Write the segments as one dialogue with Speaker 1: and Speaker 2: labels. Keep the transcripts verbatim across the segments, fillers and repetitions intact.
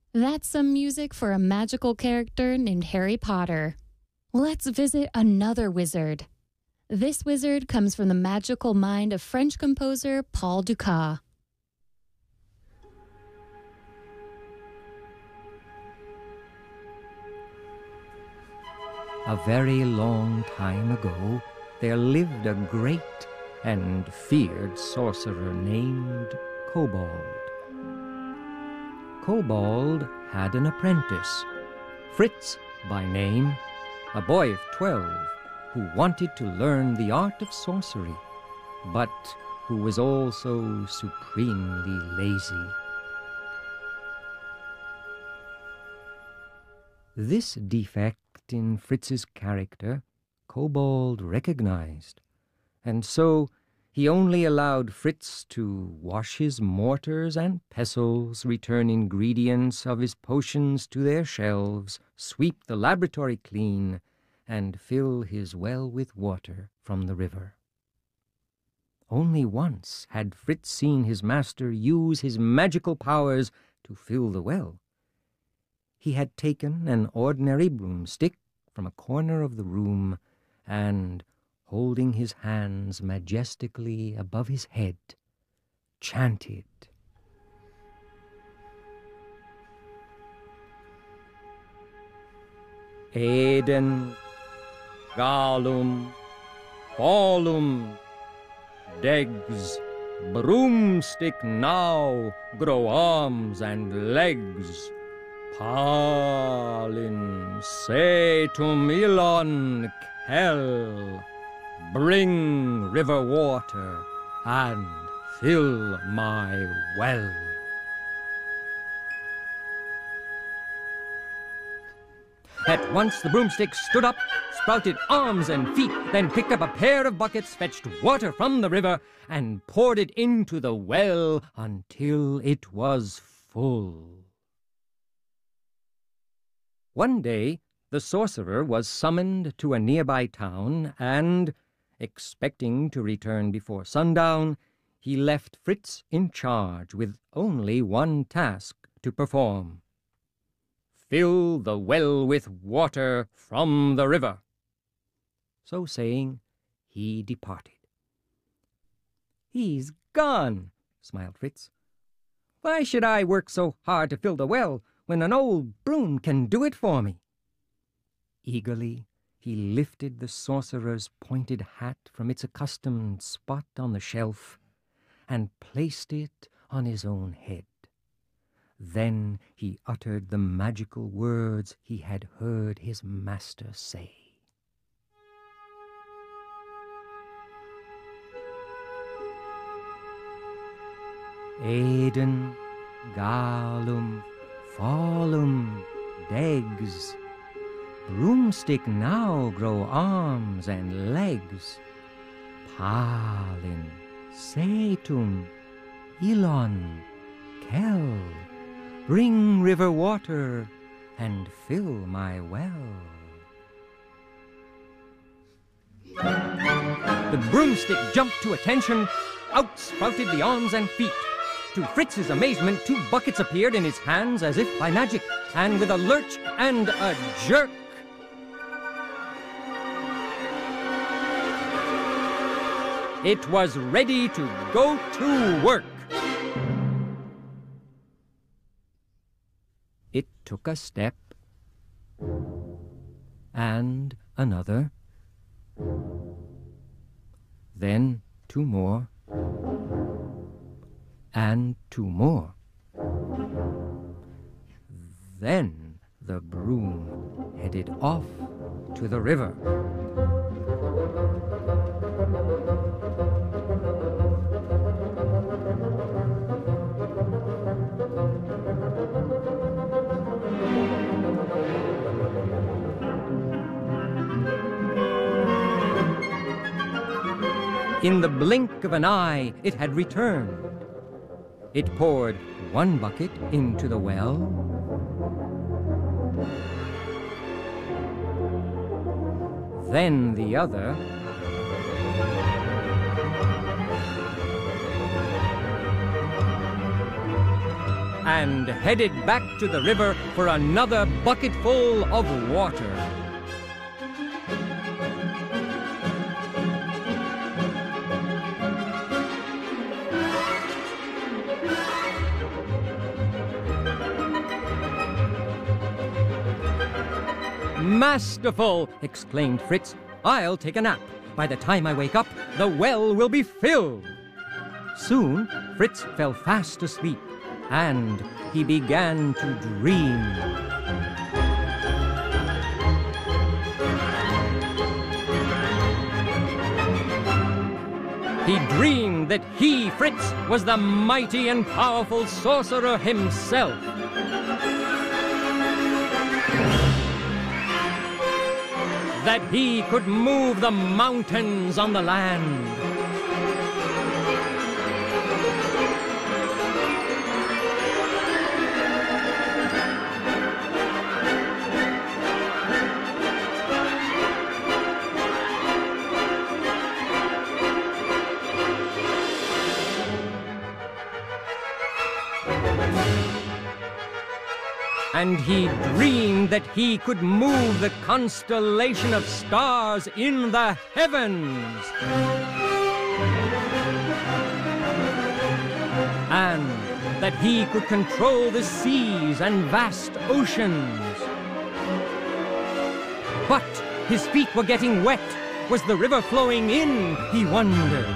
Speaker 1: That's some music for a magical character named Harry Potter. Let's visit another wizard. This wizard comes from the magical mind of French composer Paul Dukas.
Speaker 2: A very long time ago, there lived a great and feared sorcerer named Kobold. Kobold had an apprentice, Fritz by name, a boy of twelve, who wanted to learn the art of sorcery, but who was also supremely lazy. This defect in Fritz's character Kobold recognized, and so he only allowed Fritz to wash his mortars and pestles, return ingredients of his potions to their shelves, sweep the laboratory clean, and fill his well with water from the river. Only once had Fritz seen his master use his magical powers to fill the well. He had taken an ordinary broomstick from a corner of the room and, holding his hands majestically above his head, chanted, Eden, Galum, Falum, Degs, broomstick now, grow arms and legs. Palin, Setum, Ilon, Kel, bring river water and fill my well. At once the broomstick stood up, sprouted arms and feet, then picked up a pair of buckets, fetched water from the river, and poured it into the well until it was full. One day, the sorcerer was summoned to a nearby town, and, expecting to return before sundown, he left Fritz in charge with only one task to perform. Fill the well with water from the river. So saying, he departed. He's gone, smiled Fritz. Why should I work so hard to fill the well when an old broom can do it for me? Eagerly, he lifted the sorcerer's pointed hat from its accustomed spot on the shelf and placed it on his own head. Then he uttered the magical words he had heard his master say. Eden, Galum, Falum, Degs, broomstick now grow arms and legs. Palin, Setum, Ilon, Kel, bring river water and fill my well. The broomstick jumped to attention. Out sprouted the arms and feet. To Fritz's amazement, two buckets appeared in his hands as if by magic, and with a lurch and a jerk, it was ready to go to work. It took a step, and another, then two more, and two more. Then the broom headed off to the river. In the blink of an eye, it had returned. It poured one bucket into the well, then the other, and headed back to the river for another bucketful of water. "Masterful!" exclaimed Fritz. "I'll take a nap. By the time I wake up, the well will be filled." Soon, Fritz fell fast asleep, and he began to dream. He dreamed that he, Fritz, was the mighty and powerful sorcerer himself. That he could move the mountains on the land. And he dreamed that he could move the constellation of stars in the heavens. And that he could control the seas and vast oceans. But his feet were getting wet. Was the river flowing in, he wondered.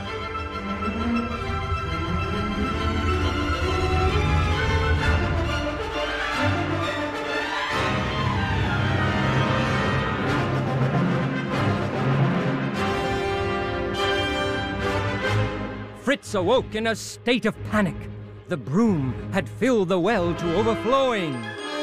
Speaker 2: Fritz awoke in a state of panic. The broom had filled the well to overflowing.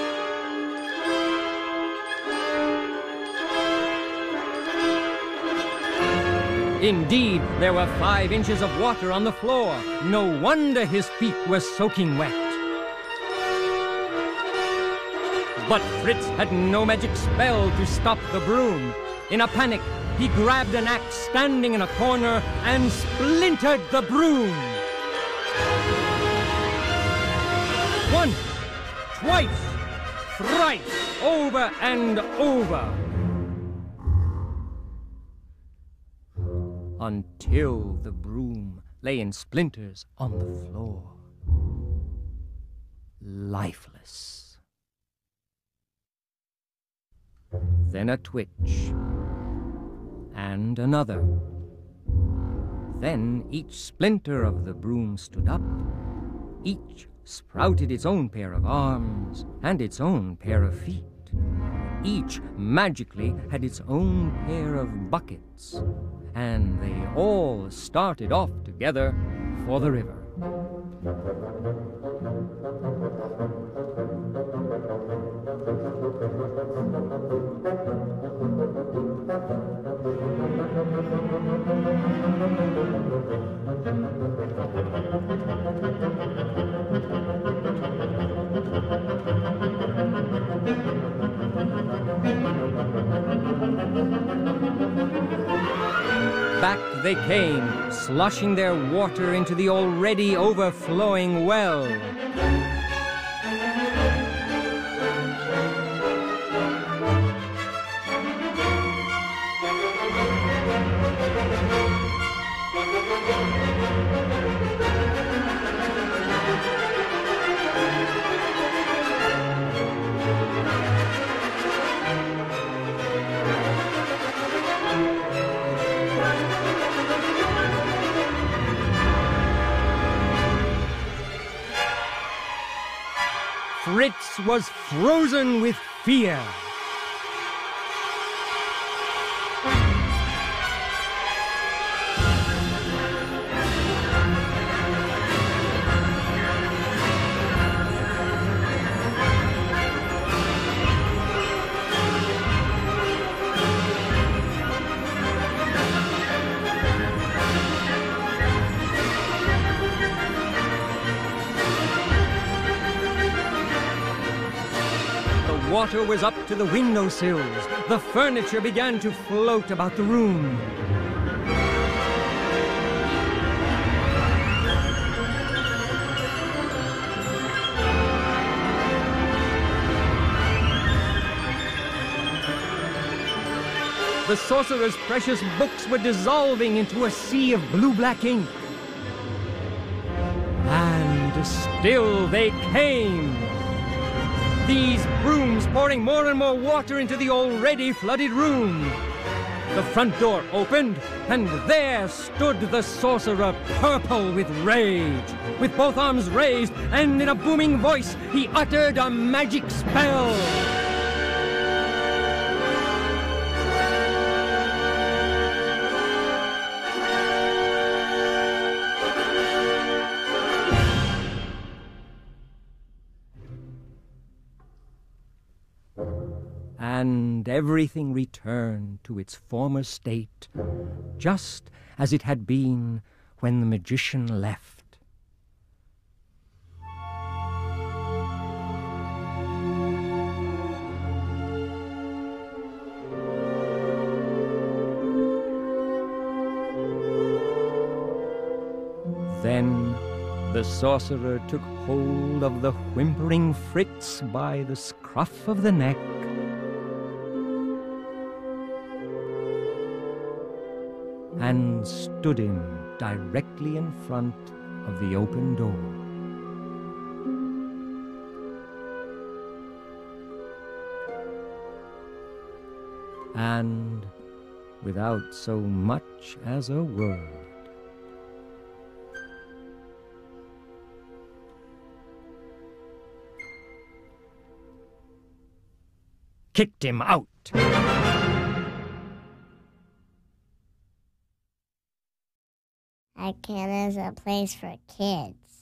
Speaker 2: Indeed, there were five inches of water on the floor. No wonder his feet were soaking wet. But Fritz had no magic spell to stop the broom. In a panic, he grabbed an axe standing in a corner and splintered the broom. Once, twice, thrice, over and over. Until the broom lay in splinters on the floor, lifeless. Then a twitch. And another. Then each splinter of the broom stood up. Each sprouted its own pair of arms and its own pair of feet. Each magically had its own pair of buckets. And they all started off together for the river. Back they came, sloshing their water into the already overflowing well. Fritz was frozen with fear. Water was up to the windowsills. The furniture began to float about the room. the sorcerer's precious books were dissolving into a sea of blue-black ink. And still they came. These brooms pouring more and more water into the already flooded room. The front door opened, and there stood the sorcerer, purple with rage. With both arms raised, and in a booming voice, he uttered a magic spell. And everything returned to its former state, just as it had been when the magician left. Then the sorcerer took hold of the whimpering Fritz by the scruff of the neck, and stood him directly in front of the open door. And without so much as a word, kicked him out.
Speaker 3: That kid is a place for kids.